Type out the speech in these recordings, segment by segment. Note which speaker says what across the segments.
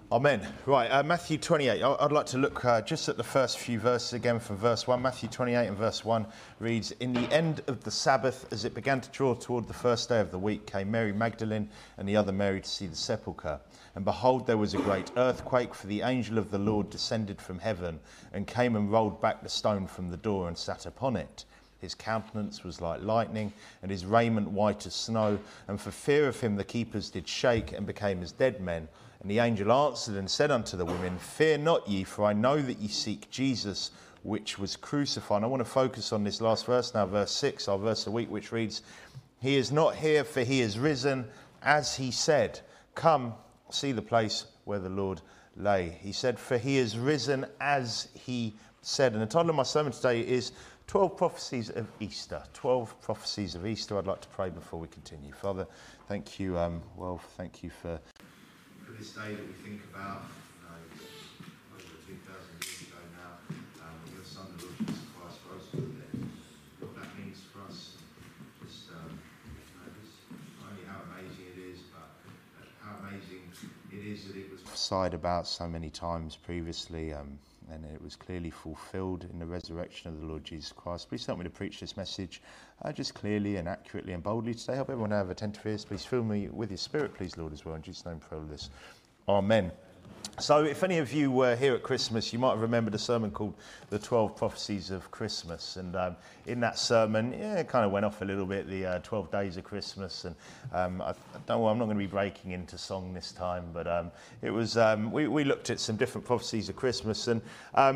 Speaker 1: Amen. Right, Matthew 28. I'd like to look just at the first few verses again from verse 1. Matthew 28 and verse 1 reads, "In the end of the Sabbath, as it began to draw toward the first day of the week, came Mary Magdalene and the other Mary to see the sepulchre. And behold, there was a great earthquake, for the angel of the Lord descended from heaven and came and rolled back the stone from the door and sat upon it. His countenance was like lightning, and his raiment white as snow. And for fear of him the keepers did shake and became as dead men. And the angel answered and said unto the women, Fear not ye, for I know that ye seek Jesus, which was crucified." And I want to focus on this last verse now, verse 6, our verse of the week, which reads, "He is not here, for he is risen, as he said. Come, see the place where the Lord lay." He said, "For he is risen, as he said." And the title of my sermon today is 12 Prophecies of Easter. 12 Prophecies of Easter. I'd like to pray before we continue. Father, thank you, thank you for this day that we think about, over 2,000 years ago now, your Son, the Lord Jesus Christ, rose from the dead. What that means for us, just not only how amazing it is, but how amazing it is that it was prophesied about so many times previously, and it was clearly fulfilled in the resurrection of the Lord Jesus Christ. Please help me to preach this message just clearly and accurately and boldly today. Help everyone to have attentive ears. Please fill me with your Spirit, please, Lord, as well. In Jesus' name, pray all this. Amen. So if any of you were here at Christmas, you might have remembered a sermon called The 12 Prophecies of Christmas. And in that sermon, it kind of went off a little bit, the 12 days of Christmas. And I'm not going to be breaking into song this time, but it was we looked at some different prophecies of Christmas. And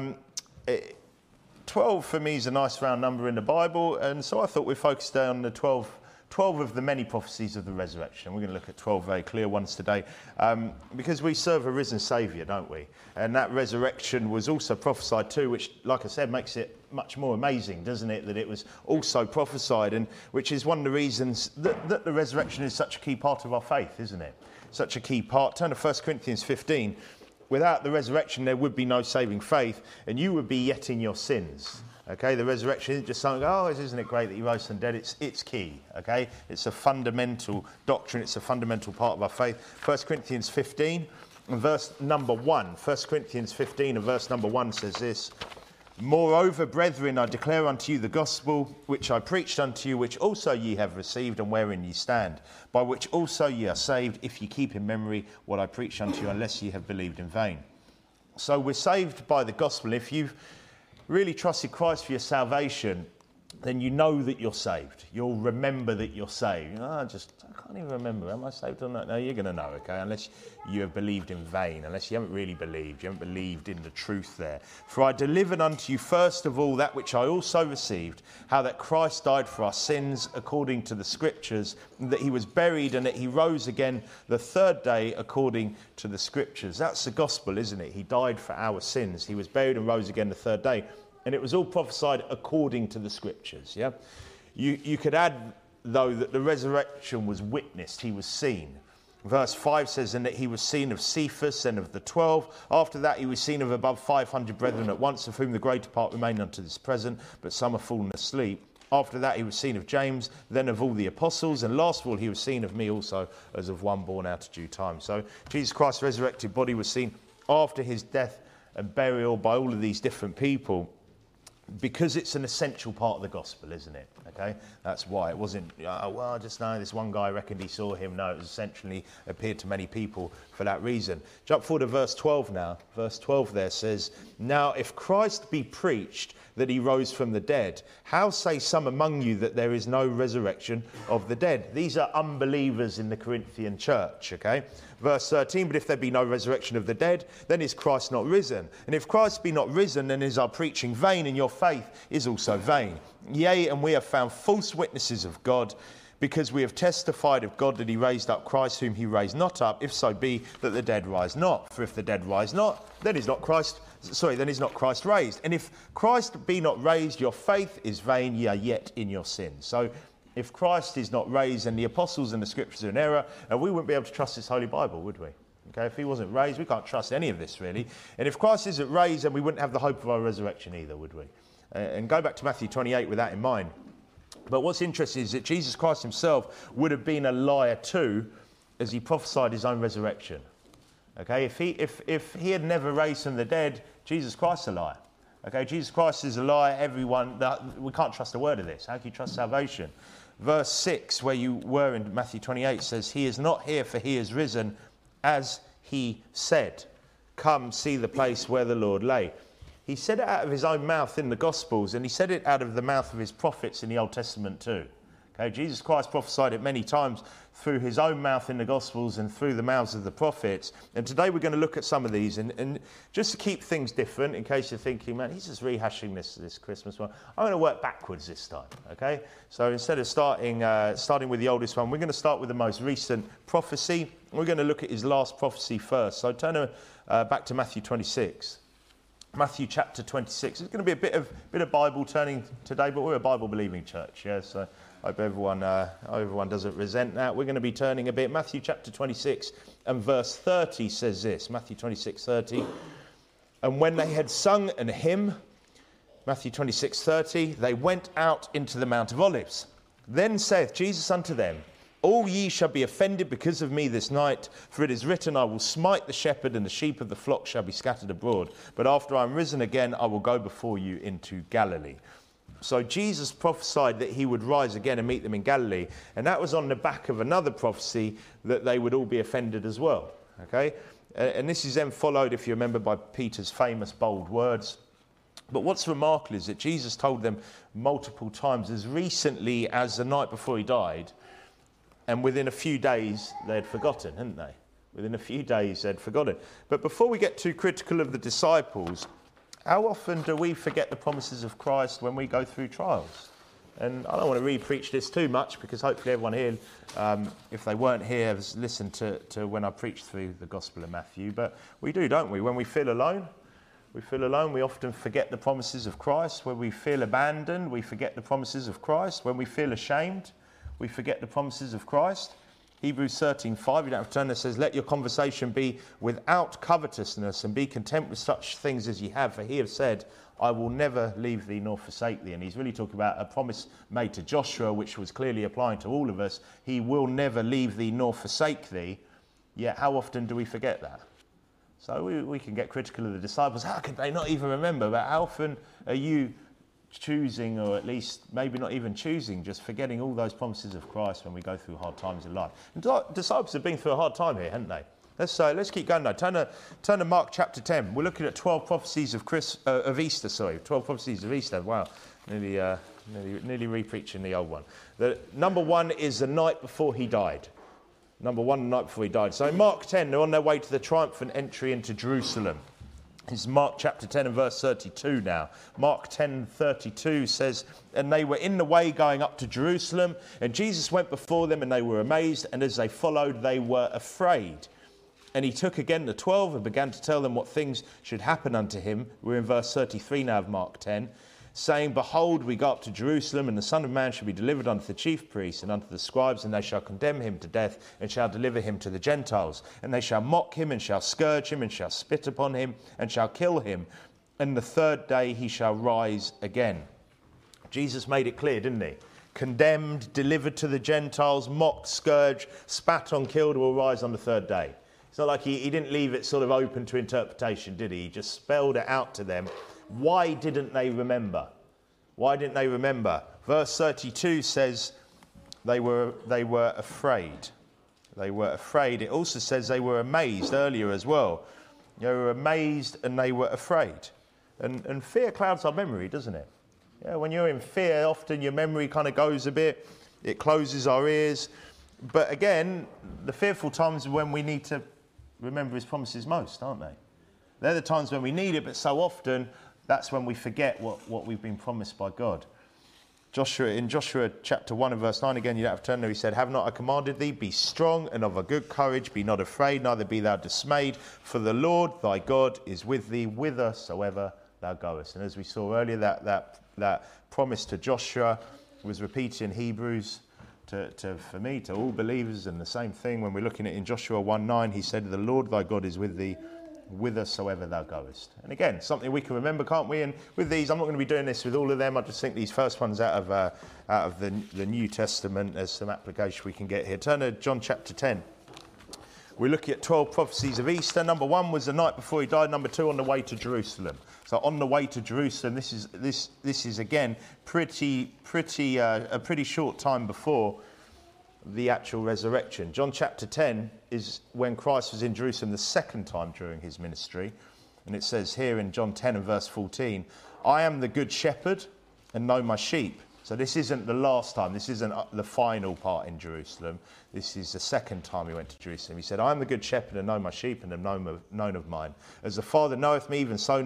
Speaker 1: 12 for me is a nice round number in the Bible. And so I thought we'd focus down on the 12 of the many prophecies of the resurrection. We're going to look at 12 very clear ones today, because we serve a risen Saviour, don't we? And that resurrection was also prophesied too, which, like I said, makes it much more amazing, doesn't it, that it was also prophesied, and which is one of the reasons that the resurrection is such a key part of our faith, isn't it? Such a key part. Turn to 1 Corinthians 15. Without the resurrection, there would be no saving faith, and you would be yet in your sins. Okay, the resurrection isn't just something, isn't it great that he rose from the dead? It's key, okay? It's a fundamental doctrine. It's a fundamental part of our faith. 1 Corinthians 15 and verse number 1. 1 Corinthians 15 and verse number 1 says this, "Moreover, brethren, I declare unto you the gospel which I preached unto you, which also ye have received, and wherein ye stand, by which also ye are saved, if ye keep in memory what I preached unto you, unless ye have believed in vain." So we're saved by the gospel. If you've really trusted Christ for your salvation, then you know that you're saved. You'll remember that you're saved. I can't even remember. Am I saved or not? No, you're going to know, okay? Unless you have believed in vain. Unless you haven't really believed. You haven't believed in the truth there. "For I delivered unto you first of all that which I also received, how that Christ died for our sins according to the Scriptures, and that he was buried, and that he rose again the third day according to the Scriptures." That's the gospel, isn't it? He died for our sins. He was buried and rose again the third day. And it was all prophesied according to the Scriptures, yeah? You could add, though, that the resurrection was witnessed. He was seen. Verse 5 says, "And that he was seen of Cephas and of the 12. After that he was seen of above 500 brethren at once, of whom the greater part remain unto this present, but some are fallen asleep. After that he was seen of James, then of all the apostles, and last of all he was seen of me also, as of one born out of due time." So Jesus Christ's resurrected body was seen after his death and burial by all of these different people, because it's an essential part of the gospel, isn't it? Okay, that's why. It wasn't, I just know this one guy reckoned he saw him. No, it was essentially appeared to many people for that reason. Jump forward to verse 12 now. Verse 12 there says, "Now if Christ be preached that he rose from the dead, how say some among you that there is no resurrection of the dead?" These are unbelievers in the Corinthian church, okay? Verse 13, "But if there be no resurrection of the dead, then is Christ not risen? And if Christ be not risen, then is our preaching vain, and your faith is also vain. Yea, and we have found false witnesses of God, because we have testified of God that he raised up Christ, whom he raised not up, if so be that the dead rise not. For if the dead rise not, then is not Christ raised. And if Christ be not raised, your faith is vain, ye are yet in your sins." So if Christ is not raised, and the apostles and the Scriptures are in error, and we wouldn't be able to trust this Holy Bible, would we? Okay, if he wasn't raised, we can't trust any of this, really. And if Christ isn't raised, then we wouldn't have the hope of our resurrection either, would we? And go back to Matthew 28 with that in mind. But what's interesting is that Jesus Christ himself would have been a liar too, as he prophesied his own resurrection. Okay, if he had never raised from the dead, Jesus Christ is a liar. Okay, Jesus Christ is a liar. We can't trust a word of this. How can you trust salvation? Verse 6, where you were in Matthew 28, says, he is not here, for he is risen, as he said. Come, see the place where the Lord lay. He said it out of his own mouth in the Gospels, and he said it out of the mouth of his prophets in the Old Testament too. Okay, Jesus Christ prophesied it many times through his own mouth in the Gospels and through the mouths of the prophets. And today we're going to look at some of these. And just to keep things different, in case you're thinking, man, he's just rehashing this Christmas one, I'm going to work backwards this time. Okay, so instead of starting with the oldest one, we're going to start with the most recent prophecy. We're going to look at his last prophecy first. So turn back to Matthew 26. Matthew chapter 26. It's going to be a bit of Bible turning today, but we're a Bible-believing church, yeah. So I hope everyone doesn't resent that. We're going to be turning a bit. Matthew chapter 26 and verse 30 says this. Matthew 26:30. And when they had sung an hymn, Matthew 26:30, they went out into the Mount of Olives. Then saith Jesus unto them, all ye shall be offended because of me this night, for it is written, I will smite the shepherd, and the sheep of the flock shall be scattered abroad. But after I am risen again, I will go before you into Galilee. So Jesus prophesied that he would rise again and meet them in Galilee. And that was on the back of another prophecy that they would all be offended as well. Okay? And this is then followed, if you remember, by Peter's famous bold words. But what's remarkable is that Jesus told them multiple times, as recently as the night before he died, and within a few days, they had forgotten, hadn't they? Within a few days, they'd forgotten. But before we get too critical of the disciples, how often do we forget the promises of Christ when we go through trials? And I don't want to re-preach this too much, because hopefully everyone here, if they weren't here, has listened to when I preached through the Gospel of Matthew. But we do, don't we? When we feel alone, we often forget the promises of Christ. When we feel abandoned, we forget the promises of Christ. When we feel ashamed, we forget the promises of Christ. Hebrews 13:5, you don't have to turn there, says, let your conversation be without covetousness, and be content with such things as ye have, for he has said, I will never leave thee nor forsake thee. And he's really talking about a promise made to Joshua, which was clearly applying to all of us. He will never leave thee nor forsake thee. Yet how often do we forget that? So we can get critical of the disciples. How could they not even remember? But how often are you choosing, or at least maybe not even choosing, just forgetting all those promises of Christ when we go through hard times in life? And disciples have been through a hard time here, haven't they? Let's keep going now. Turn to Mark chapter 10. We're looking at 12 prophecies of Easter. 12 prophecies of Easter. Wow, nearly re-preaching the old one. The number one is the night before he died. Number one, the night before he died. So in Mark 10, they're on their way to the triumphant entry into Jerusalem. It's Mark chapter 10 and verse 32 now. Mark 10:32 says, and they were in the way going up to Jerusalem, and Jesus went before them, and they were amazed, and as they followed, they were afraid. And he took again the 12 and began to tell them what things should happen unto him. We're in verse 33 now of Mark 10. Saying, behold, we go up to Jerusalem, and the Son of Man shall be delivered unto the chief priests and unto the scribes, and they shall condemn him to death, and shall deliver him to the Gentiles. And they shall mock him, and shall scourge him, and shall spit upon him, and shall kill him. And the third day he shall rise again. Jesus made it clear, didn't he? Condemned, delivered to the Gentiles, mocked, scourged, spat on, killed, will rise on the third day. It's not like he didn't leave it sort of open to interpretation, did he? He just spelled it out to them. Why didn't they remember? Why didn't they remember? Verse 32 says they were afraid. They were afraid. It also says they were amazed earlier as well. They were amazed and they were afraid. And fear clouds our memory, doesn't it? Yeah, when you're in fear, often your memory kind of goes a bit. It closes our ears. But again, the fearful times are when we need to remember his promises most, aren't they? They're the times when we need it, but so often that's when we forget what we've been promised by God. In Joshua chapter 1 and verse 9, again, you don't have to turn there, he said, have not I commanded thee, be strong and of a good courage, be not afraid, neither be thou dismayed, for the Lord thy God is with thee whithersoever thou goest. And as we saw earlier, that promise to Joshua was repeated in Hebrews for me, to all believers, and the same thing when we're looking at in Joshua 1:9, he said, the Lord thy God is with thee whithersoever thou goest. And again, something we can remember, can't we? And with these, I'm not going to be doing this with all of them. I just think these first ones out of the New Testament, there's some application we can get here. Turn to John chapter 10. We're looking at 12 prophecies of Easter. Number 1 was the night before he died. Number 2, on the way to Jerusalem. So on the way to Jerusalem, this is again a pretty short time before the actual resurrection. John chapter 10 is when Christ was in Jerusalem the second time during his ministry. And it says here in John 10 and verse 14, I am the good shepherd and know my sheep. So this isn't the last time. This isn't the final part in Jerusalem. This is the second time he went to Jerusalem. He said, I am the good shepherd and know my sheep and am known of mine. As the Father knoweth me, even so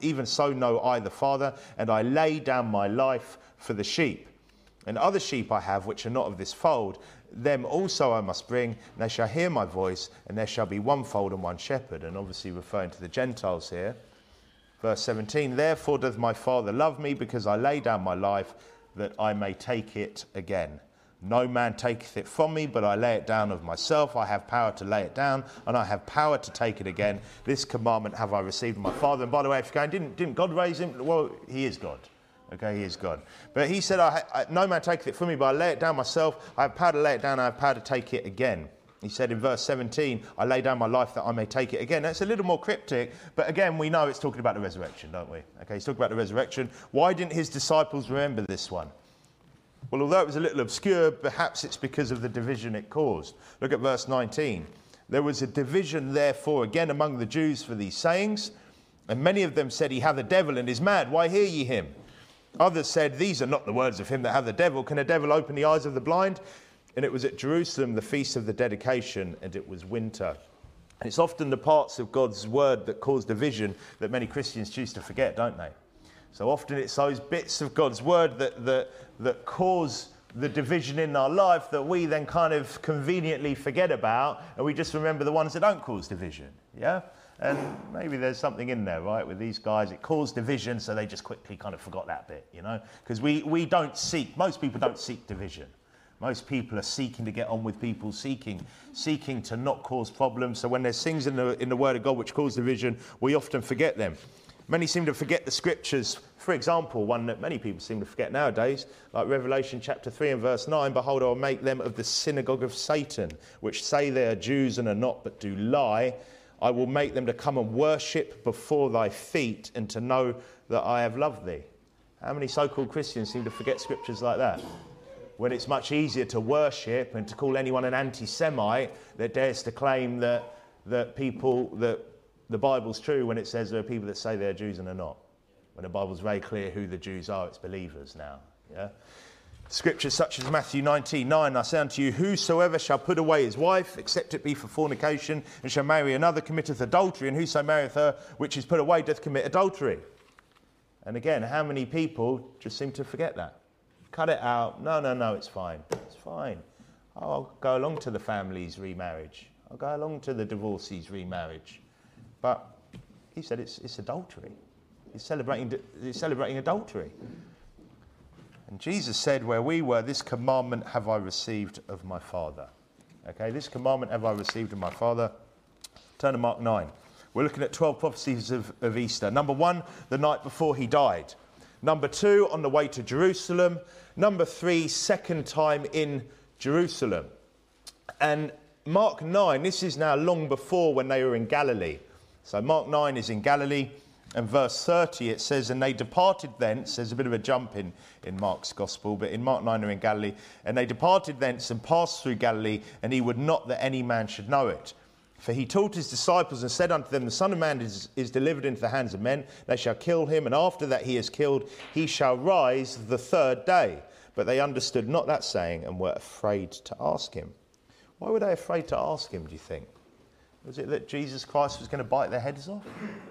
Speaker 1: know I the Father, and I lay down my life for the sheep. And other sheep I have, which are not of this fold, them also I must bring, and they shall hear my voice, and there shall be one fold and one shepherd. And obviously referring to the Gentiles here. Verse 17, therefore doth my Father love me, because I lay down my life, that I may take it again. No man taketh it from me, but I lay it down of myself. I have power to lay it down, and I have power to take it again. This commandment have I received of my Father. And by the way, if you're going, didn't God raise him? Well, he is God. Okay, he is God. But he said, no man taketh it from me, but I lay it down myself. I have power to lay it down, I have power to take it again. He said in verse 17, I lay down my life that I may take it again. That's a little more cryptic, but again, we know it's talking about the resurrection, don't we? Okay, he's talking about the resurrection. Why didn't his disciples remember this one? Well, although it was a little obscure, perhaps it's because of the division it caused. Look at verse 19. There was a division, therefore, again among the Jews for these sayings, and many of them said, he hath a devil and is mad. Why hear ye him? Others said, these are not the words of him that hath the devil. Can a devil open the eyes of the blind? And it was at Jerusalem, the feast of the dedication, and it was winter. And it's often the parts of God's word that cause division that many Christians choose to forget, don't they? So often it's those bits of God's word that cause the division in our life that we then kind of conveniently forget about, and we just remember the ones that don't cause division, yeah? And maybe there's something in there, right, with these guys. It caused division, so they just quickly kind of forgot that bit, you know? Because we don't seek, most people don't seek division. Most people are seeking to get on with people, seeking to not cause problems. So when there's things in the Word of God which cause division, we often forget them. Many seem to forget the scriptures. For example, one that many people seem to forget nowadays, like Revelation chapter 3 and verse 9, behold, I will make them of the synagogue of Satan, which say they are Jews and are not, but do lie. I will make them to come and worship before thy feet and to know that I have loved thee. How many so-called Christians seem to forget scriptures like that? When it's much easier to worship and to call anyone an anti-Semite that dares to claim that the Bible's true when it says there are people that say they're Jews and are not. When the Bible's very clear who the Jews are, it's believers now. Yeah. Scriptures such as Matthew 19:9, I say unto you, whosoever shall put away his wife, except it be for fornication, and shall marry another, committeth adultery, and whoso marrieth her which is put away doth commit adultery. And again, how many people just seem to forget that? Cut it out. No, it's fine. It's fine. I'll go along to the family's remarriage. I'll go along to the divorcee's remarriage. But he said it's adultery. He's celebrating adultery. And Jesus said, where we were, this commandment have I received of my Father. Okay, this commandment have I received of my Father. Turn to Mark 9. We're looking at 12 prophecies of Easter. Number 1, the night before he died. Number 2, on the way to Jerusalem. Number 3, second time in Jerusalem. And Mark 9, this is now long before when they were in Galilee. So Mark 9 is in Galilee, and verse 30 it says, and they departed thence. There's a bit of a jump in Mark's gospel, but in Mark 9 they're in Galilee. And they departed thence and passed through Galilee, and he would not that any man should know it. For he taught his disciples and said unto them, the Son of Man is delivered into the hands of men. They shall kill him, and after that he is killed, he shall rise the third day. But they understood not that saying, and were afraid to ask him. Why were they afraid to ask him, do you think? Was it that Jesus Christ was going to bite their heads off?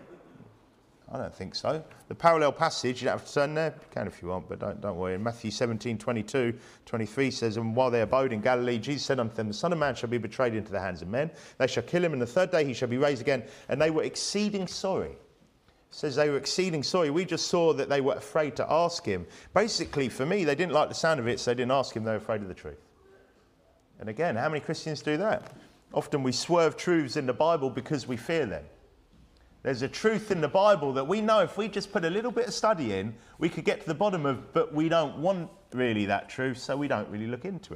Speaker 1: I don't think so. The parallel passage, you don't have to turn there. You can if you want, but don't worry. In Matthew 17:22-23 says, and while they abode in Galilee, Jesus said unto them, the Son of Man shall be betrayed into the hands of men. They shall kill him, and the third day he shall be raised again. And they were exceeding sorry. It says they were exceeding sorry. We just saw that they were afraid to ask him. Basically, for me, they didn't like the sound of it, so they didn't ask him. They were afraid of the truth. And again, how many Christians do that? Often we swerve truths in the Bible because we fear them. There's a truth in the Bible that we know if we just put a little bit of study in, we could get to the bottom of, but we don't want really that truth, so we don't really look into it.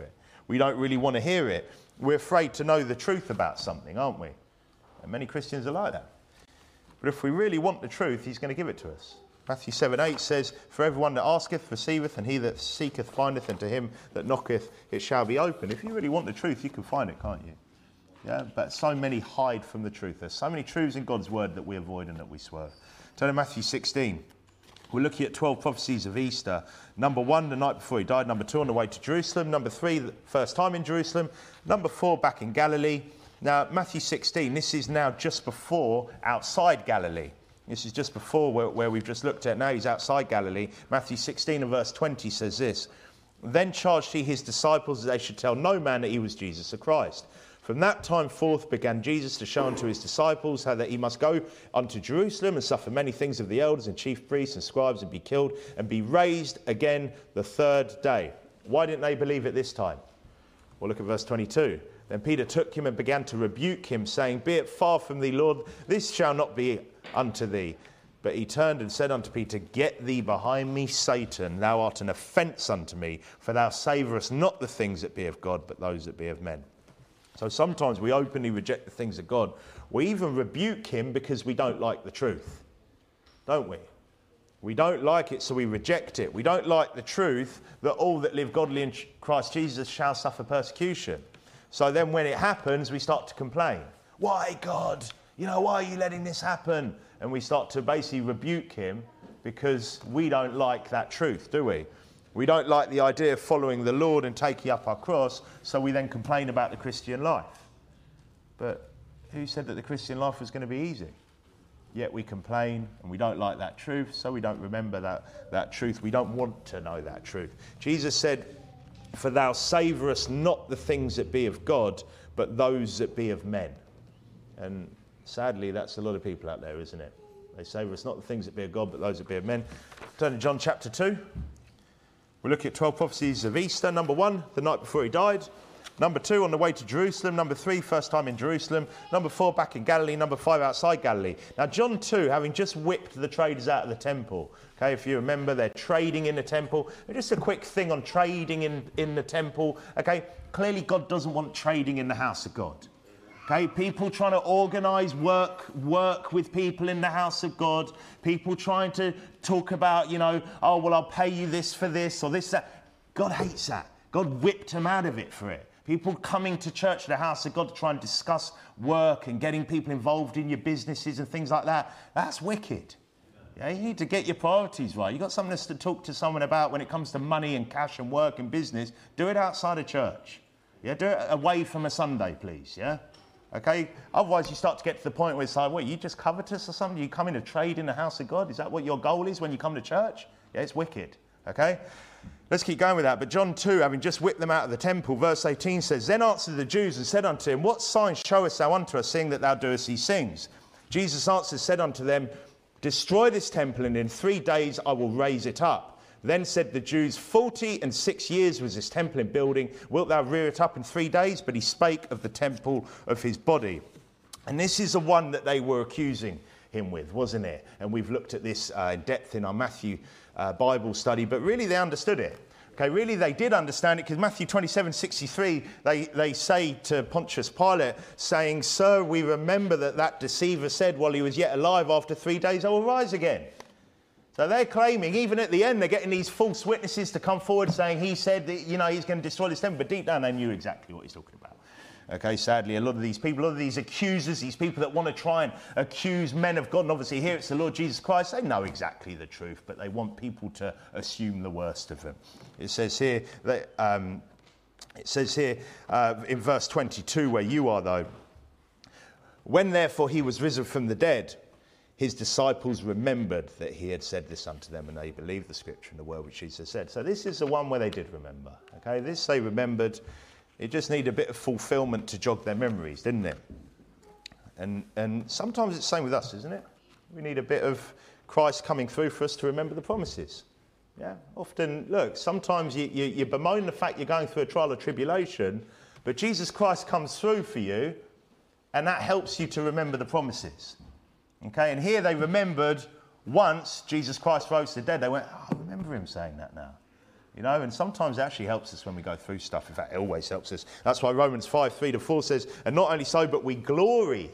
Speaker 1: We don't really want to hear it. We're afraid to know the truth about something, aren't we? And many Christians are like that. But if we really want the truth, he's going to give it to us. Matthew 7:8 says, "For everyone that asketh receiveth, and he that seeketh findeth, and to him that knocketh it shall be opened." If you really want the truth, you can find it, can't you? Yeah, but so many hide from the truth. There's so many truths in God's word that we avoid and that we swerve. Turn to Matthew 16. We're looking at 12 prophecies of Easter. Number 1, the night before he died. Number 2, on the way to Jerusalem. Number 3, the first time in Jerusalem. Number 4, back in Galilee. Now, Matthew 16, this is now just before outside Galilee. This is just before where we've just looked at. Now he's outside Galilee. Matthew 16 and verse 20 says this, "Then charged he his disciples that they should tell no man that he was Jesus the Christ. From that time forth began Jesus to show unto his disciples how that he must go unto Jerusalem and suffer many things of the elders and chief priests and scribes and be killed and be raised again the third day." Why didn't they believe it this time? Well, look at verse 22. "Then Peter took him and began to rebuke him, saying, Be it far from thee, Lord, this shall not be unto thee. But he turned and said unto Peter, Get thee behind me, Satan, thou art an offence unto me, for thou savourest not the things that be of God, but those that be of men." So sometimes we openly reject the things of God. We even rebuke him because we don't like the truth, don't we? We don't like it, so we reject it. We don't like the truth that all that live godly in Christ Jesus shall suffer persecution. So then when it happens, we start to complain. Why, God? Why are you letting this happen? And we start to basically rebuke him because we don't like that truth, do we? We don't like the idea of following the Lord and taking up our cross, so we then complain about the Christian life. But who said that the Christian life was going to be easy? Yet we complain and we don't like that truth, so we don't remember that truth. We don't want to know that truth. Jesus said, "For thou savourest not the things that be of God, but those that be of men." And sadly, that's a lot of people out there, isn't it? They savour us not the things that be of God, but those that be of men. Turn to John chapter 2. We're looking at 12 prophecies of Easter. Number 1, the night before he died. Number 2, on the way to Jerusalem. Number 3, first time in Jerusalem. Number 4, back in Galilee. Number 5, outside Galilee. Now, John 2, having just whipped the traders out of the temple. Okay, if you remember, they're trading in the temple. Just a quick thing on trading in the temple. Okay, clearly God doesn't want trading in the house of God. Okay, people trying to organise work with people in the house of God. People trying to talk about, oh, well, I'll pay you this for this or this, that. God hates that. God whipped them out of it for it. People coming to church, the house of God, to try and discuss work and getting people involved in your businesses and things like that. That's wicked. Yeah, you need to get your priorities right. You've got something to talk to someone about when it comes to money and cash and work and business. Do it outside of church. Yeah, do it away from a Sunday, please. Yeah. Okay, otherwise you start to get to the point where it's like, what, you just covetous or something? You come in to trade in the house of God? Is that what your goal is when you come to church? Yeah, it's wicked. Okay, let's keep going with that. But John 2, having just whipped them out of the temple, verse 18 says, "Then answered the Jews and said unto him, What sign showest thou unto us, seeing that thou doest these things? Jesus answered, said unto them, Destroy this temple, and in 3 days I will raise it up. Then said the Jews, 46 years was this temple in building. Wilt thou rear it up in 3 days? But he spake of the temple of his body." And this is the one that they were accusing him with, wasn't it? And we've looked at this in depth in our Matthew Bible study. But really they understood it. Okay, really they did understand it, because Matthew 27:63, they say to Pontius Pilate, saying, "Sir, we remember that deceiver said while he was yet alive, after 3 days I will rise again." So they're claiming, even at the end, they're getting these false witnesses to come forward saying he said that, he's going to destroy this temple. But deep down, they knew exactly what he's talking about. Okay, sadly, a lot of these people, a lot of these accusers, these people that want to try and accuse men of God, and obviously here it's the Lord Jesus Christ, they know exactly the truth, but they want people to assume the worst of them. It says here, in verse 22, where you are, though, "When therefore he was risen from the dead, his disciples remembered that he had said this unto them, and they believed the scripture and the word which Jesus said." So this is the one where they did remember. Okay, this they remembered. It just needed a bit of fulfillment to jog their memories, didn't it? And sometimes it's the same with us, isn't it? We need a bit of Christ coming through for us to remember the promises. Yeah, often, look, sometimes you bemoan the fact you're going through a trial or tribulation, but Jesus Christ comes through for you, and that helps you to remember the promises. Okay, and here they remembered once Jesus Christ rose to the dead. They went, "Oh, I remember him saying that now." You know, and sometimes it actually helps us when we go through stuff. In fact, it always helps us. That's why Romans 5:3-4 says, and not only so, but we glory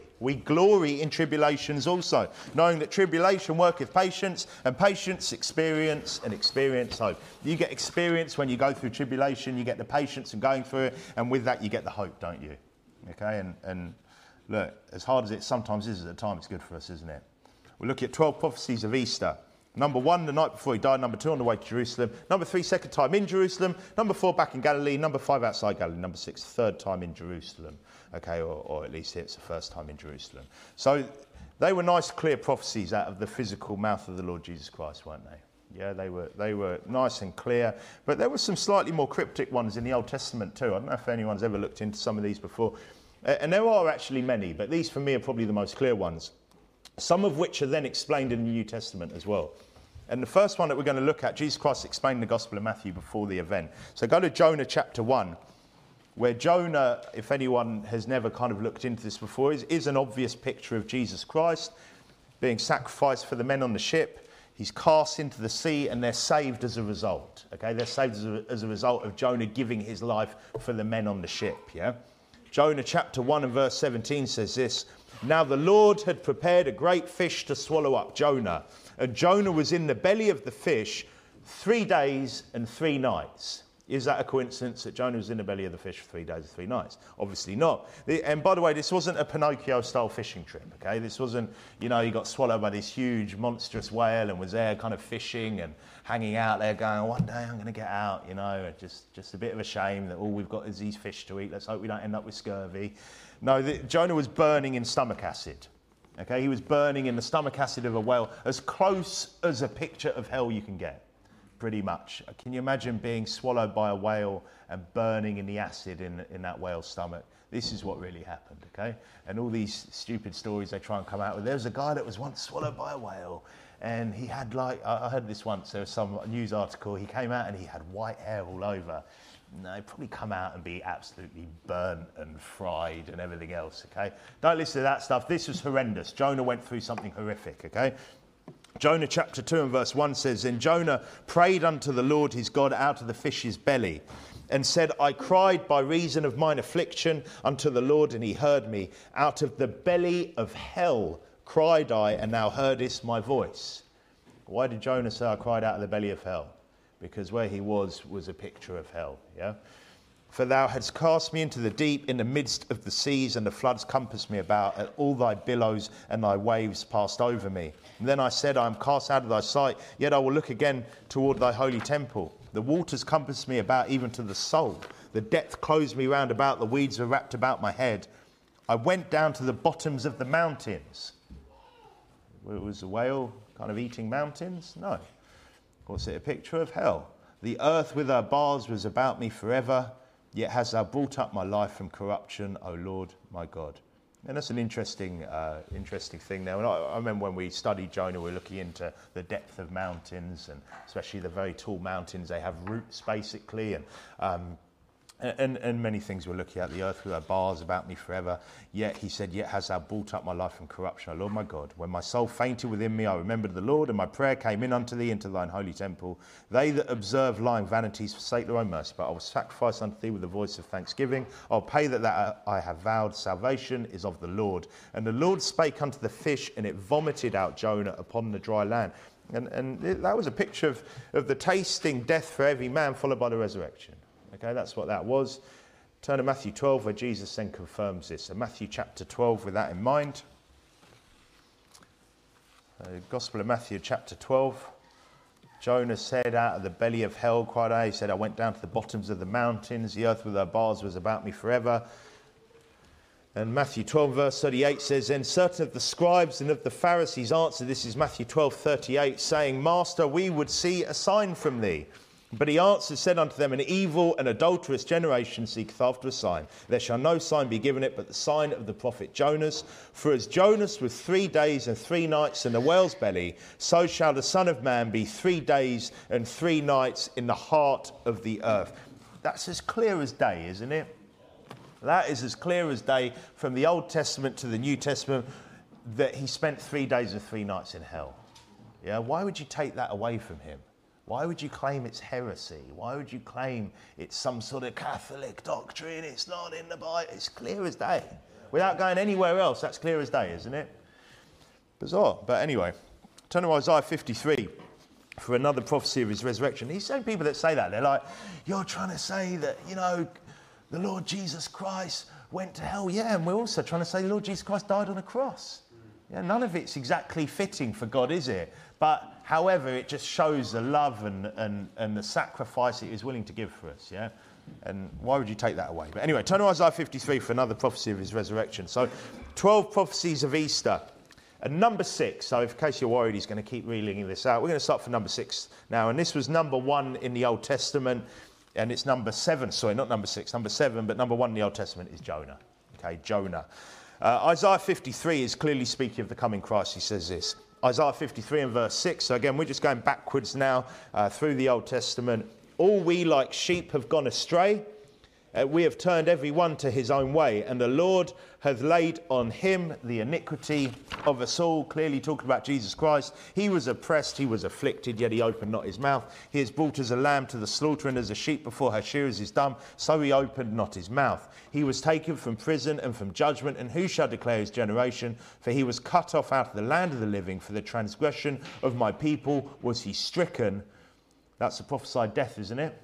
Speaker 1: in tribulations also, knowing that tribulation worketh patience, and patience experience, and experience hope. You get experience when you go through tribulation, you get the patience of going through it, and with that you get the hope, don't you? Okay, and look, as hard as it sometimes is at the time, it's good for us, isn't it? We'll look at 12 prophecies of Easter. Number 1, the night before he died. Number 2, on the way to Jerusalem. Number 3, second time in Jerusalem. Number 4, back in Galilee. Number 5, outside Galilee. Number 6, third time in Jerusalem. Okay, or at least it's the first time in Jerusalem. So they were nice, clear prophecies out of the physical mouth of the Lord Jesus Christ, weren't they? Yeah, they were nice and clear. But there were some slightly more cryptic ones in the Old Testament too. I don't know if anyone's ever looked into some of these before. And there are actually many, but these for me are probably the most clear ones. Some of which are then explained in the New Testament as well. And the first one that we're going to look at, Jesus Christ explained the Gospel of Matthew before the event. So go to Jonah chapter 1, where Jonah, if anyone has never kind of looked into this before, is an obvious picture of Jesus Christ being sacrificed for the men on the ship. He's cast into the sea and they're saved as a result. Okay, they're saved as a result of Jonah giving his life for the men on the ship. Yeah, Jonah chapter 1 and verse 17 says this. Now the Lord had prepared a great fish to swallow up Jonah. And Jonah was in the belly of the fish 3 days and 3 nights. Is that a coincidence that Jonah was in the belly of the fish for 3 days and 3 nights? Obviously not. And by the way, this wasn't a Pinocchio-style fishing trip, okay? This wasn't, you know, he got swallowed by this huge, monstrous whale and was there kind of fishing and hanging out there going, one day I'm going to get out, you know, just a bit of a shame that all we've got is these fish to eat. Let's hope we don't end up with scurvy. No, Jonah was burning in stomach acid. Okay, he was burning in the stomach acid of a whale, as close as a picture of hell you can get, pretty much. Can you imagine being swallowed by a whale and burning in the acid in that whale's stomach? This is what really happened, okay? And all these stupid stories they try and come out with. There was a guy that was once swallowed by a whale, and he had I heard this once, there was some news article, he came out and he had white hair all over. No, he'd probably come out and be absolutely burnt and fried and everything else, okay? Don't listen to that stuff. This was horrendous. Jonah went through something horrific, okay? Jonah chapter 2 and verse 1 says, Then Jonah prayed unto the Lord his God out of the fish's belly, and said, I cried by reason of mine affliction unto the Lord, and he heard me. Out of the belly of hell cried I, and thou heardest my voice. Why did Jonah say, I cried out of the belly of hell? Because where he was a picture of hell, yeah? For thou hadst cast me into the deep, in the midst of the seas, and the floods compassed me about, and all thy billows and thy waves passed over me. And then I said, I am cast out of thy sight, yet I will look again toward thy holy temple. The waters compassed me about, even to the soul. The depth closed me round about, the weeds were wrapped about my head. I went down to the bottoms of the mountains. Was the whale kind of eating mountains? No. What's it? A picture of hell. The earth with her bars was about me forever, yet hast thou brought up my life from corruption, O Lord my God. And that's an interesting thing there. And I remember when we studied Jonah, we were looking into the depth of mountains, and especially the very tall mountains. They have roots, basically, and many things we're looking at. The earth with her bars about me forever. Yet he said, yet hast thou brought up my life from corruption, O Lord my God. When my soul fainted within me, I remembered the Lord, and my prayer came in unto thee into thine holy temple. They that observe lying vanities forsake their own mercy, but I will sacrifice unto thee with the voice of thanksgiving. I'll pay that I have vowed. Salvation is of the Lord. And the Lord spake unto the fish, and it vomited out Jonah upon the dry land. And that was a picture of the tasting death for every man, followed by the resurrection. Okay, that's what that was. Turn to Matthew 12, where Jesus then confirms this. So Matthew chapter 12, with that in mind. Gospel of Matthew chapter 12. Jonah said, out of the belly of hell cried I. He said, I went down to the bottoms of the mountains. The earth with her bars was about me forever. And Matthew 12, verse 38 says, Then certain of the scribes and of the Pharisees answered, this is Matthew 12, 38, saying, Master, we would see a sign from thee. But he answered, said unto them, An evil and adulterous generation seeketh after a sign. There shall no sign be given it, but the sign of the prophet Jonas. For as Jonas was 3 days and 3 nights in the whale's belly, so shall the Son of Man be 3 days and 3 nights in the heart of the earth. That's as clear as day, isn't it? That is as clear as day from the Old Testament to the New Testament, that he spent 3 days and 3 nights in hell. Yeah, why would you take that away from him? Why would you claim it's heresy? Why would you claim it's some sort of Catholic doctrine? It's not in the Bible. It's clear as day. Without going anywhere else, that's clear as day, isn't it? Bizarre. But anyway, turn to Isaiah 53 for another prophecy of his resurrection. He's saying people that say that, they're like, you're trying to say that, the Lord Jesus Christ went to hell. Yeah, and we're also trying to say the Lord Jesus Christ died on a cross. Yeah, none of it's exactly fitting for God, is it? But however, it just shows the love and the sacrifice that he was willing to give for us, yeah? And why would you take that away? But anyway, turn to Isaiah 53 for another prophecy of his resurrection. So 12 prophecies of Easter. And number 6, so in case you're worried he's going to keep reading this out, we're going to start for number 6 now. And this was number 1 in the Old Testament, and it's number 7. Sorry, not number 6, number 7, but number 1 in the Old Testament is Jonah. Okay, Jonah. Isaiah 53 is clearly speaking of the coming Christ. He says this. Isaiah 53 and verse 6. So again, we're just going backwards now through the Old Testament. All we like sheep have gone astray. We have turned every one to his own way, and the Lord hath laid on him the iniquity of us all. Clearly talking about Jesus Christ. He was oppressed, he was afflicted, yet he opened not his mouth. He is brought as a lamb to the slaughter, and as a sheep before her shearers is dumb, so he opened not his mouth. He was taken from prison and from judgment, and who shall declare his generation? For he was cut off out of the land of the living. For the transgression of my people was he stricken. That's the prophesied death, isn't it?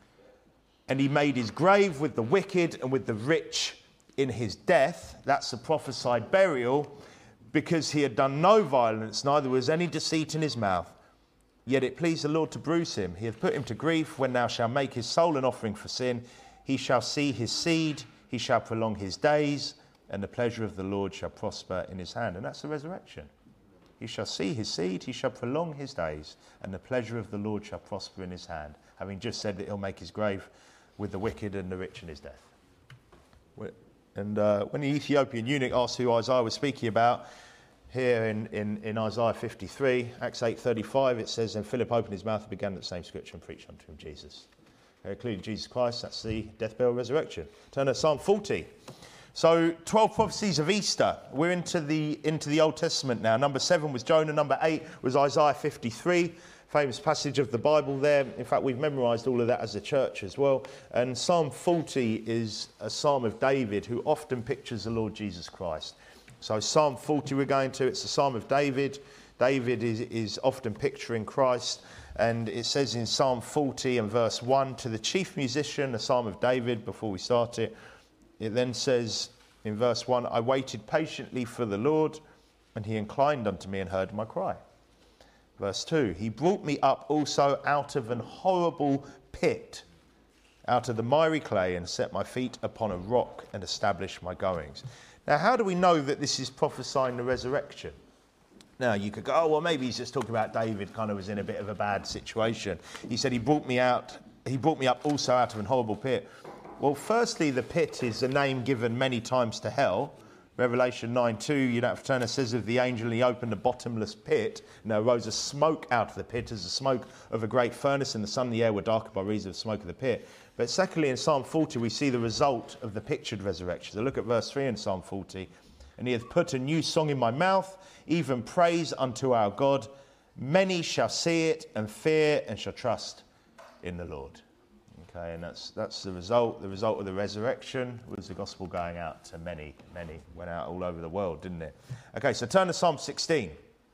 Speaker 1: And he made his grave with the wicked and with the rich in his death. That's the prophesied burial, because he had done no violence, neither was any deceit in his mouth. Yet it pleased the Lord to bruise him. He hath put him to grief. When thou shalt make his soul an offering for sin, he shall see his seed, he shall prolong his days, and the pleasure of the Lord shall prosper in his hand. And that's the resurrection. He shall see his seed, he shall prolong his days, and the pleasure of the Lord shall prosper in his hand. Having just said that he'll make his grave with the wicked and the rich in his death. And when the Ethiopian eunuch asked who Isaiah was speaking about, here in Isaiah 53, Acts 8:35, it says, and Philip opened his mouth and began the same scripture and preached unto him Jesus. Including Jesus Christ, that's the death, burial, resurrection. Turn to Psalm 40. So 12 prophecies of Easter. We're into the Old Testament now. Number 7 was Jonah. Number 8 was Isaiah 53. Famous passage of the Bible there. In fact, we've memorised all of that as a church as well. And Psalm 40 is a psalm of David, who often pictures the Lord Jesus Christ. So Psalm 40 we're going to, it's the psalm of David. David is often picturing Christ. And it says in Psalm 40 and verse 1, to the chief musician, the psalm of David, before we start it, it then says in verse 1, I waited patiently for the Lord, and he inclined unto me and heard my cry. Verse 2, he brought me up also out of an horrible pit, out of the miry clay, and set my feet upon a rock and established my goings. Now, how do we know that this is prophesying the resurrection? Now, you could go, oh, well, maybe he's just talking about David kind of was in a bit of a bad situation. He said he brought me up also out of an horrible pit. Well, firstly, the pit is a name given many times to hell. Revelation 9:2, you don't have to turn, it says of the angel, he opened a bottomless pit, and there arose a smoke out of the pit as the smoke of a great furnace, and the sun and the air were darkened by reason of the smoke of the pit. But secondly, in Psalm 40, we see the result of the pictured resurrection. So look at verse 3 in Psalm 40. And he hath put a new song in my mouth, even praise unto our God. Many shall see it and fear and shall trust in the Lord. Okay, and that's the result. The result of the resurrection was the gospel going out to many. Went out all over the world, didn't it? Okay, so turn to Psalm 16.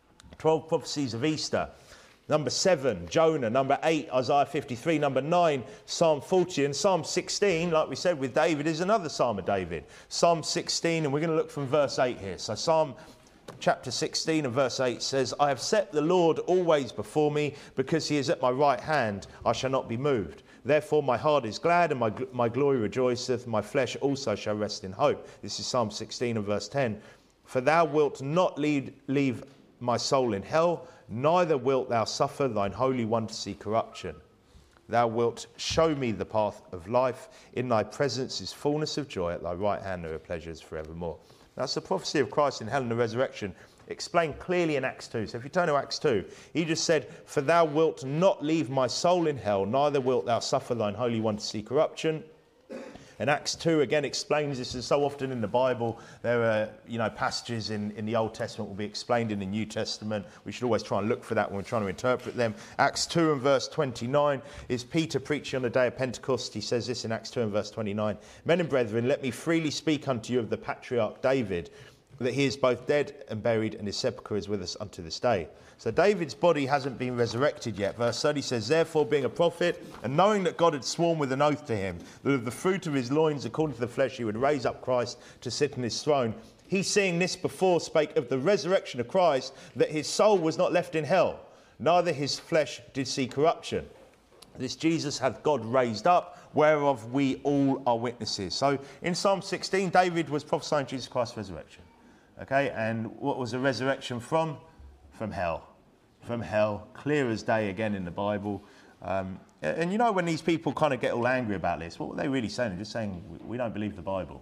Speaker 1: 12 prophecies of Easter. Number 7, Jonah. Number 8, Isaiah 53. Number 9, Psalm 40. And Psalm 16, like we said with David, is another psalm of David. Psalm 16, and we're going to look from verse 8 here. So Psalm chapter 16 and verse 8 says, I have set the Lord always before me, because he is at my right hand, I shall not be moved. Therefore my heart is glad, and my glory rejoiceth, my flesh also shall rest in hope. This is Psalm 16 and verse 10. For thou wilt not leave my soul in hell, neither wilt thou suffer thine Holy One to see corruption. Thou wilt show me the path of life. In thy presence is fullness of joy. At thy right hand there are pleasures forevermore. That's the prophecy of Christ in hell and the resurrection, explained clearly in Acts 2. So if you turn to Acts 2, he just said, for thou wilt not leave my soul in hell, neither wilt thou suffer thine Holy One to see corruption. And Acts 2 again explains this. As so often in the Bible, there are passages in the Old Testament will be explained in the New Testament. We should always try and look for that when we're trying to interpret them. Acts 2 and verse 29 is Peter preaching on the day of Pentecost. He says this in Acts 2 and verse 29. Men and brethren, let me freely speak unto you of the patriarch David, that he is both dead and buried, and his sepulchre is with us unto this day. So David's body hasn't been resurrected yet. Verse 30 says, therefore, being a prophet, and knowing that God had sworn with an oath to him, that of the fruit of his loins, according to the flesh, he would raise up Christ to sit on his throne. He, seeing this before, spake of the resurrection of Christ, that his soul was not left in hell, neither his flesh did see corruption. This Jesus hath God raised up, whereof we all are witnesses. So in Psalm 16, David was prophesying Jesus Christ's resurrection. Okay, and what was the resurrection from? From hell. From hell, clear as day again in the Bible. And you know when these people kind of get all angry about this, what were they really saying? They're just saying, we don't believe the Bible.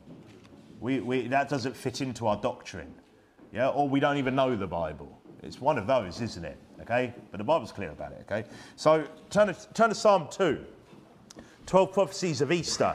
Speaker 1: That doesn't fit into our doctrine. Yeah, or we don't even know the Bible. It's one of those, isn't it? Okay, but the Bible's clear about it, okay? So turn to Psalm 2. 12 prophecies of Easter.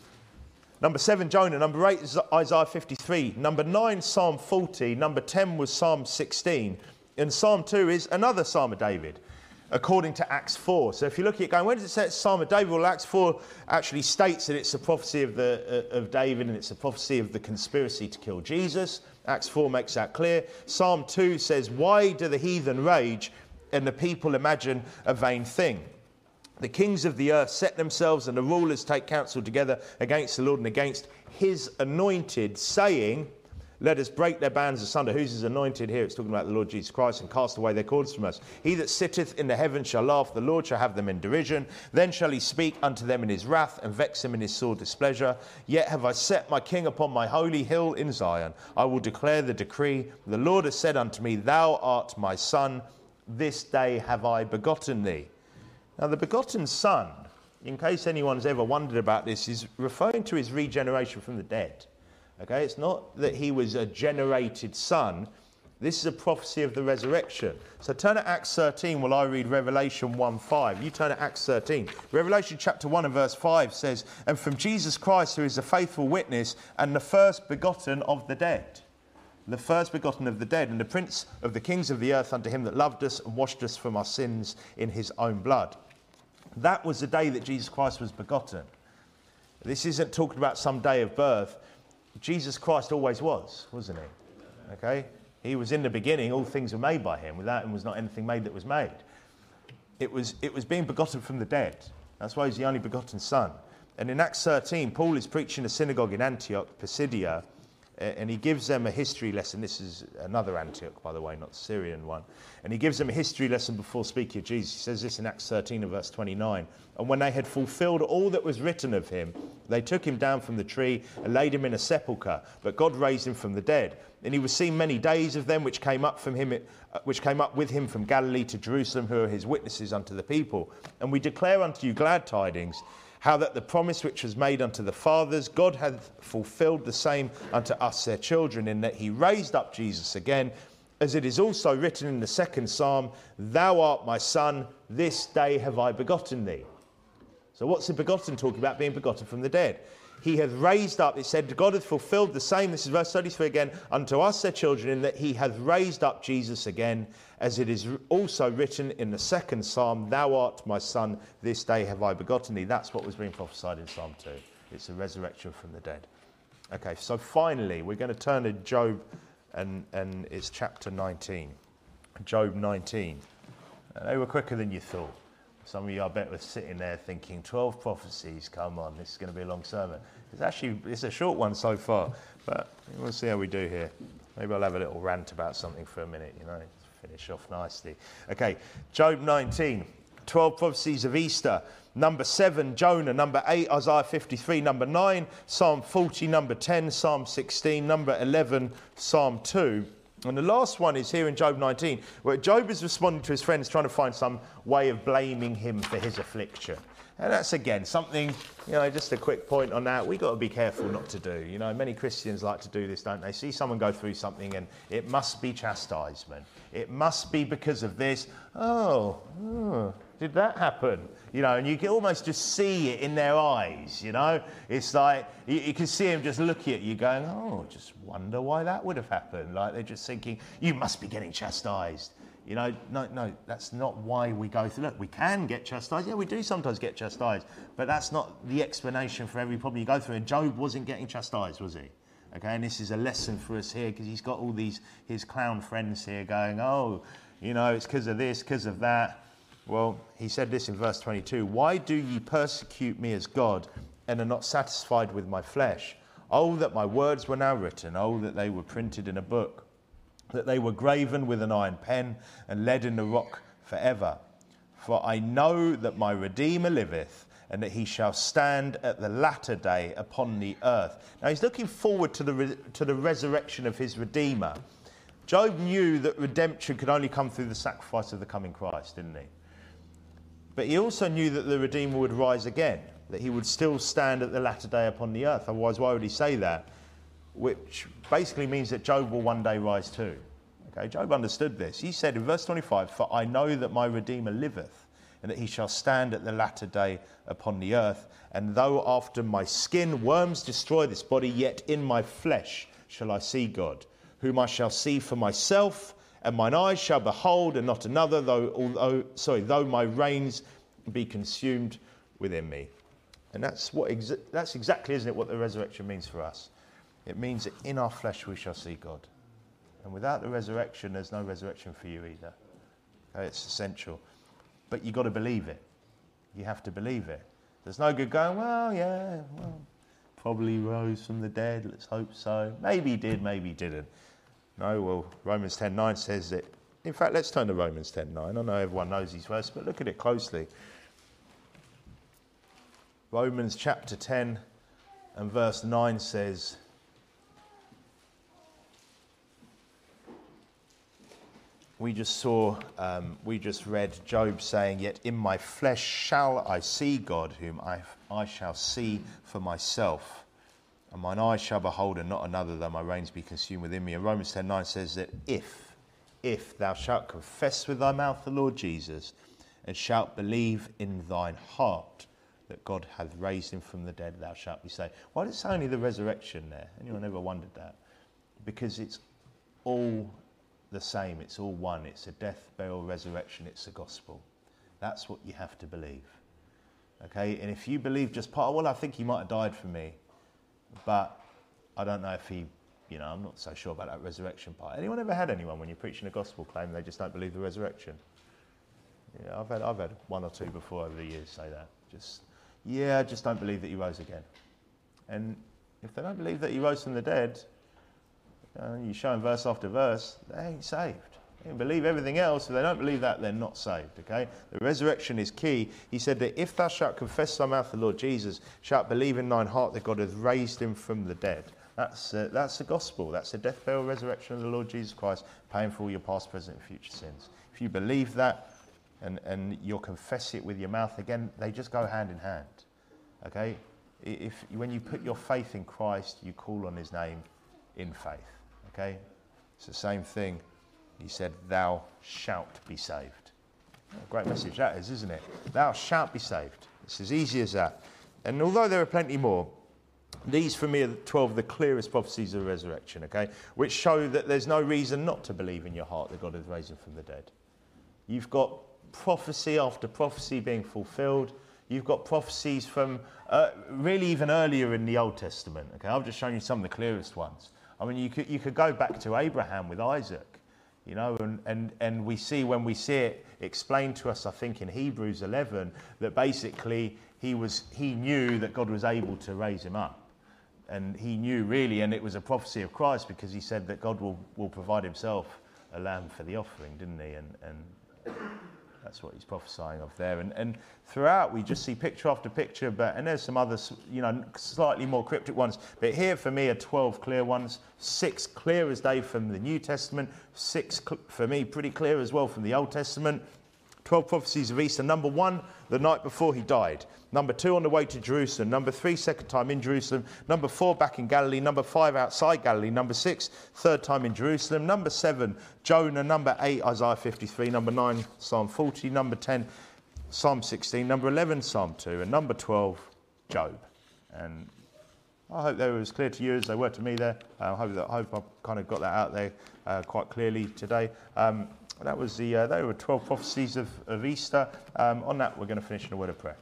Speaker 1: Number 7, Jonah. Number 8 is Isaiah 53. Number 9, Psalm 40. Number 10 was Psalm 16. And Psalm 2 is another Psalm of David, according to Acts 4. So if you look at it going, where does it say it's Psalm of David? Well, Acts 4 actually states that it's a prophecy of David, and it's a prophecy of the conspiracy to kill Jesus. Acts 4 makes that clear. Psalm 2 says, why do the heathen rage and the people imagine a vain thing? The kings of the earth set themselves, and the rulers take counsel together against the Lord and against his anointed, saying, let us break their bands asunder. Who's his anointed here? It's talking about the Lord Jesus Christ, and cast away their cords from us. He that sitteth in the heavens shall laugh. The Lord shall have them in derision. Then shall he speak unto them in his wrath, and vex them in his sore displeasure. Yet have I set my king upon my holy hill in Zion. I will declare the decree. The Lord has said unto me, thou art my son. This day have I begotten thee. Now the begotten son, in case anyone's ever wondered about this, is referring to his regeneration from the dead. Okay, it's not that he was a generated son. This is a prophecy of the resurrection. So turn to Acts 13 while I read Revelation 1:5. You turn to Acts 13. Revelation chapter 1 and verse 5 says, and from Jesus Christ, who is a faithful witness and the first begotten of the dead. The first begotten of the dead, and the prince of the kings of the earth, unto him that loved us and washed us from our sins in his own blood. That was the day that Jesus Christ was begotten. This isn't talking about some day of birth. Jesus Christ always was, wasn't he? Okay? He was in the beginning, all things were made by him. Without him was not anything made that was made. It was being begotten from the dead. That's why he's the only begotten son. And in Acts 13, Paul is preaching a synagogue in Antioch, Pisidia, and he gives them a history lesson. This is another Antioch, by the way, not the Syrian one. And he gives them a history lesson before speaking of Jesus. He says this in Acts 13 and verse 29. And when they had fulfilled all that was written of him, they took him down from the tree and laid him in a sepulchre. But God raised him from the dead. And he was seen many days of them which came up with him from Galilee to Jerusalem, who are his witnesses unto the people. And we declare unto you glad tidings, how that the promise which was made unto the fathers, God hath fulfilled the same unto us their children, in that he raised up Jesus again, as it is also written in the second psalm, thou art my son, this day have I begotten thee. So what's the begotten talking about? Being begotten from the dead. He hath raised up, it said, God hath fulfilled the same, this is verse 33 again, unto us their children, in that he hath raised up Jesus again, as it is also written in the second psalm, thou art my son, this day have I begotten thee. That's what was being prophesied in Psalm 2. It's a resurrection from the dead. Okay, so finally, we're going to turn to Job, and it's chapter 19. Job 19. They were quicker than you thought. Some of you, I bet, were sitting there thinking, 12 prophecies, come on, this is going to be a long sermon. It's a short one so far, but we'll see how we do here. Maybe I'll have a little rant about something for a minute, finish off nicely. Okay, Job 19, 12 prophecies of Easter. Number 7, Jonah. Number 8, Isaiah 53. Number 9, Psalm 40. Number 10, Psalm 16. Number 11, Psalm 2. And the last one is here in Job 19, where Job is responding to his friends, trying to find some way of blaming him for his affliction. And that's, again, something, just a quick point on that. We've got to be careful not to do. Many Christians like to do this, don't they? See someone go through something and it must be chastisement. It must be because of this. Oh, did that happen? And you can almost just see it in their eyes, It's like, you can see them just looking at you going, just wonder why that would have happened. Like they're just thinking, you must be getting chastised. No, that's not why we go through. Look, we can get chastised. Yeah, we do sometimes get chastised. But that's not the explanation for every problem you go through. And Job wasn't getting chastised, was he? Okay, and this is a lesson for us here because he's got all his clown friends here going, it's because of this, because of that. Well, he said this in verse 22, "Why do ye persecute me as God and are not satisfied with my flesh? Oh, that my words were now written. Oh, that they were printed in a book. That they were graven with an iron pen and lead in the rock forever. For I know that my Redeemer liveth, and that he shall stand at the latter day upon the earth." Now he's looking forward to the resurrection of his Redeemer. Job knew that redemption could only come through the sacrifice of the coming Christ, didn't he? But he also knew that the Redeemer would rise again, that he would still stand at the latter day upon the earth. Otherwise, why would he say that? Which basically means that Job will one day rise too. Okay, Job understood this. He said in verse 25, "For I know that my Redeemer liveth, and that he shall stand at the latter day upon the earth. And though after my skin worms destroy this body, yet in my flesh shall I see God, whom I shall see for myself, and mine eyes shall behold, and not another, though my reins be consumed within me." And that's exactly, isn't it, what the resurrection means for us? It means that in our flesh we shall see God. And without the resurrection, there's no resurrection for you either. Okay, it's essential. But you've got to believe it. You have to believe it. There's no good going, probably rose from the dead, let's hope so. Maybe he did, maybe he didn't. No, well, Romans 10:9 says it. In fact, let's turn to Romans 10:9. I know everyone knows these verses, but look at it closely. Romans chapter 10 and verse 9 says, we just read Job saying, "Yet in my flesh shall I see God, whom I shall see for myself. And mine eyes shall behold, and not another, though my reins be consumed within me." And Romans 10:9 says that if thou shalt confess with thy mouth the Lord Jesus, and shalt believe in thine heart that God hath raised him from the dead, thou shalt be saved. Why does it say only the resurrection there? Anyone ever wondered that? Because it's all the same. It's all one. It's a death, burial, resurrection. It's the gospel. That's what you have to believe. Okay? And if you believe just part, I think he might have died for me, but I don't know if he, I'm not so sure about that resurrection part. Anyone ever had anyone when you're preaching a gospel claim they just don't believe the resurrection? Yeah, I've had one or two before over the years say that. I just don't believe that he rose again. And if they don't believe that he rose from the dead, you show them verse after verse, they ain't saved. They can believe everything else. If they don't believe that, they're not saved. Okay? The resurrection is key. He said that if thou shalt confess thy mouth the Lord Jesus, shalt believe in thine heart that God hath raised him from the dead. That's the gospel. That's the death, burial, resurrection of the Lord Jesus Christ, paying for all your past, present, and future sins. If you believe that and you'll confess it with your mouth, again, they just go hand in hand. Okay? When you put your faith in Christ, you call on his name in faith. Okay? It's the same thing. He said, "Thou shalt be saved." What a great message that is, isn't it? Thou shalt be saved. It's as easy as that. And although there are plenty more, these for me are 12 of the clearest prophecies of the resurrection, okay? Which show that there's no reason not to believe in your heart that God has raised him from the dead. You've got prophecy after prophecy being fulfilled. You've got prophecies from really even earlier in the Old Testament, okay? I've just shown you some of the clearest ones. I mean, you could go back to Abraham with Isaac, and we see when we see it explained to us, I think in Hebrews 11, that basically he knew that God was able to raise him up, and he knew really, and it was a prophecy of Christ because he said that God will provide himself a lamb for the offering, didn't he? And that's what he's prophesying of there. And throughout, we just see picture after picture, and there's some others, slightly more cryptic ones. But here for me are 12 clear ones, 6 clear as day from the New Testament, 6 for me pretty clear as well from the Old Testament. 12 prophecies of Easter. Number 1, the night before he died. Number 2, on the way to Jerusalem. Number 3, second time in Jerusalem. Number 4, back in Galilee. Number 5, outside Galilee. Number 6, third time in Jerusalem. Number 7, Jonah. Number 8, Isaiah 53. Number 9, Psalm 40. Number 10, Psalm 16. Number 11, Psalm 2. And number 12, Job. And I hope they were as clear to you as they were to me there. I hope I've kind of got that out there quite clearly today. That was they were 12 prophecies of Easter. On that, we're going to finish in a word of prayer.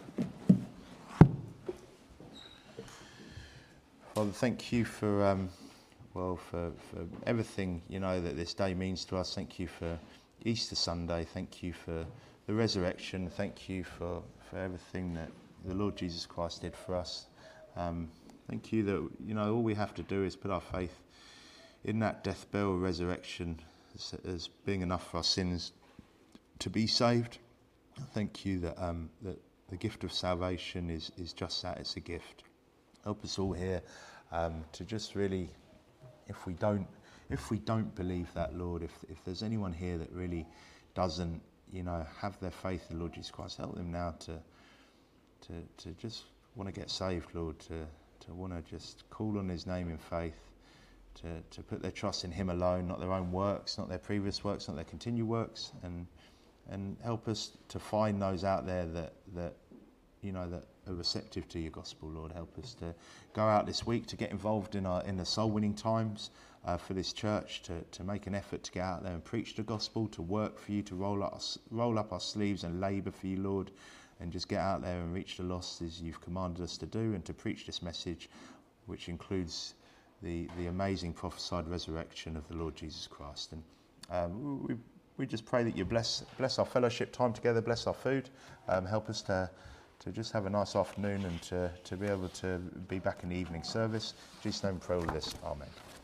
Speaker 1: Father, thank you for everything, that this day means to us. Thank you for Easter Sunday. Thank you for the resurrection. Thank you for everything that the Lord Jesus Christ did for us. Thank you that, all we have to do is put our faith in that death, burial, resurrection as being enough for our sins to be saved. Thank you that that the gift of salvation is just that, it's a gift. Help us all here to just really, if we don't believe that, Lord, if there's anyone here that really doesn't, have their faith in the Lord Jesus Christ, help them now to just want to get saved, Lord, to want to just call on his name in faith, to put their trust in him alone, not their own works, not their previous works, not their continued works, and help us to find those out there that that are receptive to your gospel, Lord. Help us to go out this week to get involved in the soul winning times for this church, to make an effort to get out there and preach the gospel, to work for you, to roll up our sleeves and labour for you, Lord, and just get out there and reach the lost as you've commanded us to do, and to preach this message, which includes the amazing prophesied resurrection of the Lord Jesus Christ. And we just pray that you bless our fellowship time together, bless our food, help us to just have a nice afternoon, and to be able to be back in the evening service. In Jesus' name we pray all this. Amen.